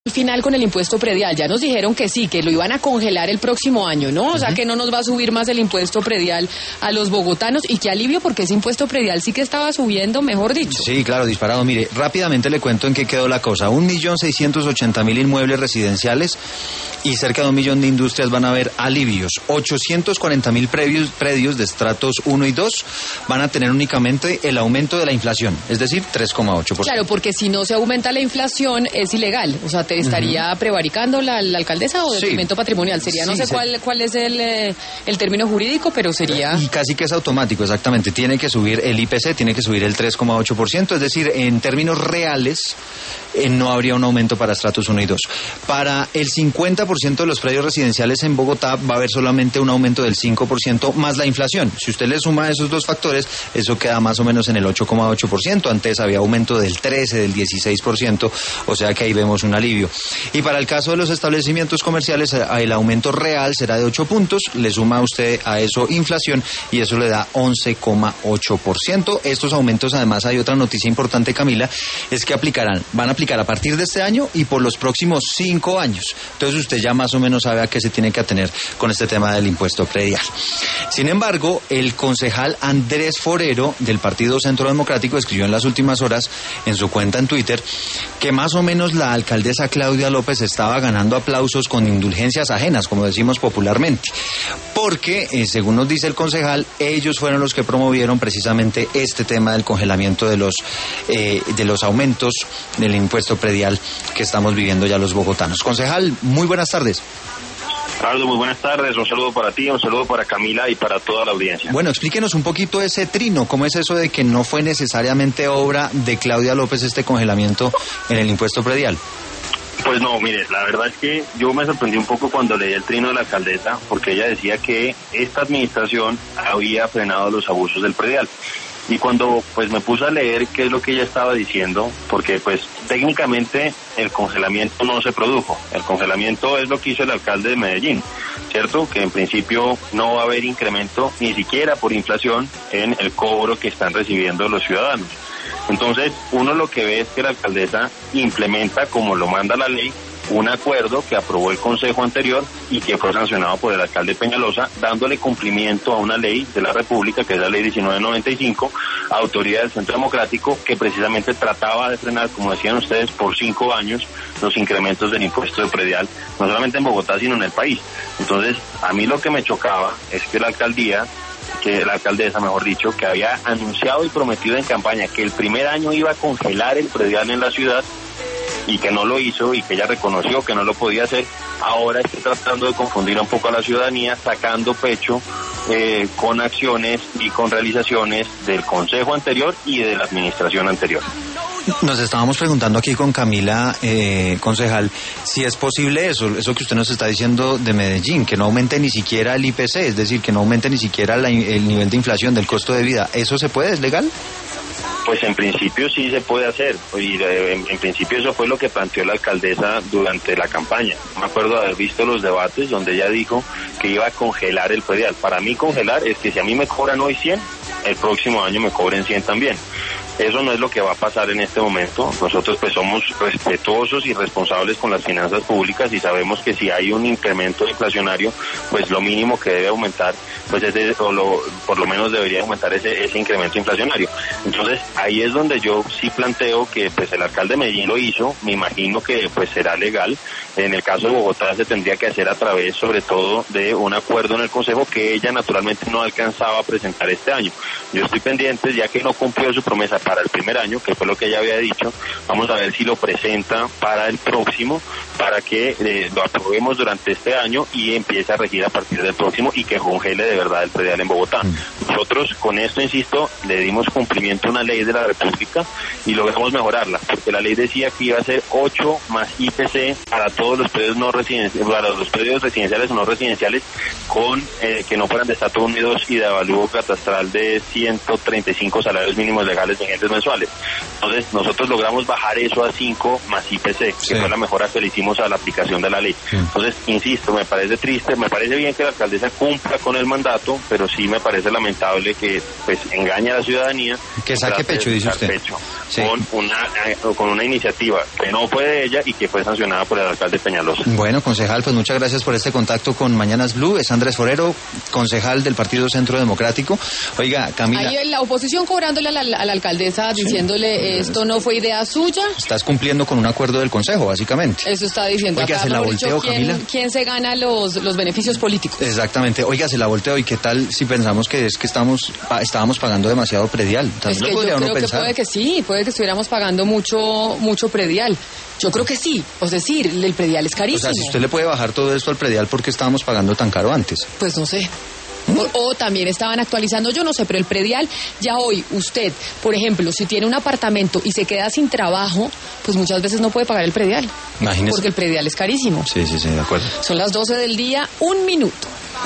final con el impuesto predial? Ya nos dijeron que sí, que lo iban a congelar el próximo año, ¿no? O sea, que no nos va a subir más el impuesto predial a los bogotanos, y qué alivio, porque ese impuesto predial sí que estaba subiendo, mejor dicho. Sí, claro, disparado. Mire, rápidamente le cuento en qué quedó la cosa. 1.680.000 inmuebles residenciales y cerca de 1 millón de industrias van a haber alivios. 840.000 predios de estratos 1 y 2 van a tener únicamente el aumento de la inflación, es decir, 3,8%. Claro, porque si no se aumenta la inflación es ilegal. O sea, ¿te estaría prevaricando la alcaldesa o detrimento patrimonial? Sería, no sé cuál es el término jurídico, pero sería... Y casi que es automático, exactamente. Tiene que subir el IPC, tiene que subir el 3,8%, es decir, en términos reales no habría un aumento para estratos 1 y 2. Para el 50% de los predios residenciales en Bogotá va a haber solamente un aumento del 5% más la inflación. Si usted le suma esos dos factores, eso queda más o menos en el 8,8%. Antes había aumento del 13%, del 16%, o sea que ahí vemos un alivio. Y para el caso de los establecimientos comerciales, el aumento real será de 8 puntos, le suma usted a eso inflación y eso le da 11,8%. Estos aumentos, además, hay otra noticia importante, Camila, es que van a aplicar a partir de este año y por los próximos 5 años. Entonces usted ya más o menos sabe a qué se tiene que atener con este tema del impuesto predial. Sin embargo, el concejal Andrés Forero del Partido Centro Democrático escribió en las últimas horas en su cuenta en Twitter que más o menos la alcaldesa Claudia López estaba ganando aplausos con indulgencias ajenas, como decimos popularmente, porque, según nos dice el concejal, ellos fueron los que promovieron precisamente este tema del congelamiento de los aumentos del impuesto predial que estamos viviendo ya los bogotanos. Concejal, muy buenas tardes. Aldo, muy buenas tardes, un saludo para ti, un saludo para Camila y para toda la audiencia. Bueno, explíquenos un poquito ese trino, ¿cómo es eso de que no fue necesariamente obra de Claudia López este congelamiento en el impuesto predial? Pues no, mire, la verdad es que yo me sorprendí un poco cuando leí el trino de la alcaldesa, porque ella decía que esta administración había frenado los abusos del predial. Y cuando pues me puse a leer qué es lo que ella estaba diciendo, porque pues técnicamente el congelamiento no se produjo. El congelamiento es lo que hizo el alcalde de Medellín, ¿cierto? Que en principio no va a haber incremento ni siquiera por inflación en el cobro que están recibiendo los ciudadanos. Entonces, uno lo que ve es que la alcaldesa implementa, como lo manda la ley, un acuerdo que aprobó el Consejo anterior y que fue sancionado por el alcalde Peñalosa, dándole cumplimiento a una ley de la República, que es la ley 1995, autoridad del Centro Democrático, que precisamente trataba de frenar, como decían ustedes, por 5 años los incrementos del impuesto de predial, no solamente en Bogotá, sino en el país. Entonces, a mí lo que me chocaba es que la alcaldesa, mejor dicho, que había anunciado y prometido en campaña que el primer año iba a congelar el predial en la ciudad, y que no lo hizo y que ella reconoció que no lo podía hacer, ahora está tratando de confundir un poco a la ciudadanía, sacando pecho con acciones y con realizaciones del consejo anterior y de la administración anterior. Nos estábamos preguntando aquí con Camila, concejal, si es posible eso que usted nos está diciendo de Medellín, que no aumente ni siquiera el IPC, es decir, que no aumente ni siquiera el nivel de inflación del costo de vida. ¿Eso se puede? ¿Es legal? Pues en principio sí se puede hacer, y en principio eso fue lo que planteó la alcaldesa durante la campaña. Me acuerdo de haber visto los debates donde ella dijo que iba a congelar el predial. Para mí congelar es que si a mí me cobran hoy 100, el próximo año me cobren 100 también. Eso no es lo que va a pasar en este momento. Nosotros pues somos respetuosos y responsables con las finanzas públicas y sabemos que si hay un incremento inflacionario, pues lo mínimo que debe aumentar, pues por lo menos debería aumentar ese incremento inflacionario. Entonces ahí es donde yo sí planteo que pues el alcalde de Medellín lo hizo, me imagino que pues será legal. En el caso de Bogotá se tendría que hacer a través sobre todo de un acuerdo en el Consejo que ella naturalmente no alcanzaba a presentar este año. Yo estoy pendiente, ya que no cumplió su promesa para el primer año, que fue lo que ella había dicho, vamos a ver si lo presenta para el próximo, para que lo aprobemos durante este año y empiece a regir a partir del próximo y que congele de verdad el predial en Bogotá. Nosotros con esto, insisto, le dimos cumplimiento a una ley de la República y logramos mejorarla, porque la ley decía que iba a ser 8 más IPC para todos los predios no residenciales, para los predios residenciales o no residenciales con que no fueran de estatus unidos y de avalúo catastral de 135 salarios mínimos legales vigentes mensuales. Entonces nosotros logramos bajar eso a 5 más IPC, que fue la mejora que le hicimos a la aplicación de la ley. Entonces, insisto, me parece triste, me parece bien que la alcaldesa cumpla con el mandato, pero sí me parece lamentable que pues engañe a la ciudadanía Que saque pecho, dice usted. Pecho, sí. con una iniciativa que no fue de ella y que fue sancionada por el alcalde Peñalosa. Bueno, concejal, pues muchas gracias por este contacto con Mañanas Blue. Es Andrés Forero, concejal del Partido Centro Democrático. Oiga, Camila. Ahí la oposición cobrándole a la alcaldesa, diciéndole esto no fue idea suya. Estás cumpliendo con un acuerdo del Consejo, básicamente. Eso está diciendo. Oiga, acá, se la volteó, Camila. ¿Quién se gana los beneficios políticos? Exactamente. Oiga, se la volteó. ¿Y qué tal si pensamos que es que estábamos pagando demasiado predial? Es que yo creo que puede que sí, puede que estuviéramos pagando mucho predial. Yo creo que sí, es decir, el predial es carísimo. O sea, si usted le puede bajar todo esto al predial, ¿por qué estábamos pagando tan caro antes? Pues no sé. O también estaban actualizando, yo no sé, pero el predial, ya hoy usted, por ejemplo, si tiene un apartamento y se queda sin trabajo, pues muchas veces no puede pagar el predial. Imagínese. Porque el predial es carísimo. Sí, de acuerdo. Son las 12 del día, 1 minuto.